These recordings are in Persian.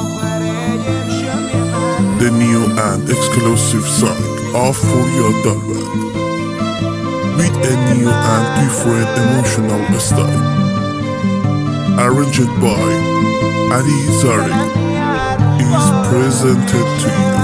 The new and exclusive song of Purya Dalbat with a new and different emotional style, arranged by Ali Zari, is presented to you.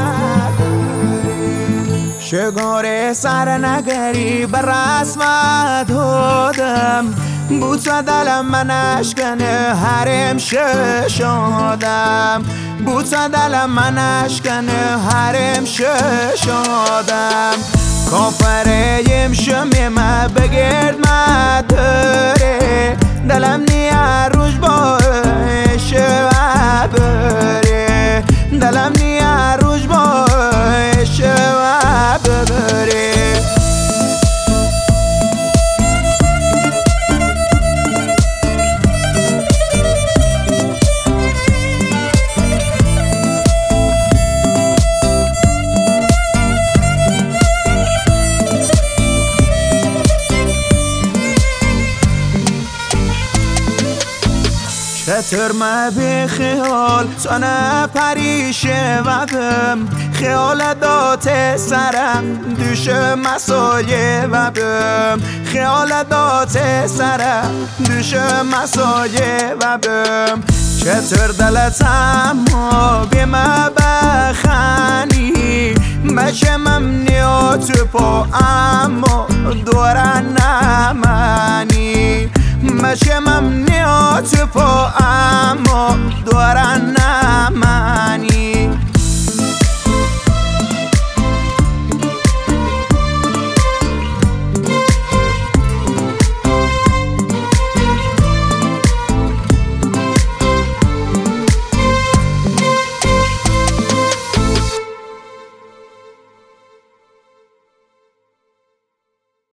شگاره سر نگری بر رسمت هدم بود و دلم من اشکنه هرم ششادم بود و دلم من اشکنه هرم ششادم کافریم شمی ما بگرد مداره دلم نیا روش باشه و بره دلم نیا روش باشه و بره چطور ما به خیال تا نپریشه و بم خیال دات سرم دوشه مسایه و بم خیال دات سرم دوشه مسایه و بم چطور دلت اما به ما بخنی بچه ممنیات پا اما دورن نمانی بچه ممنیات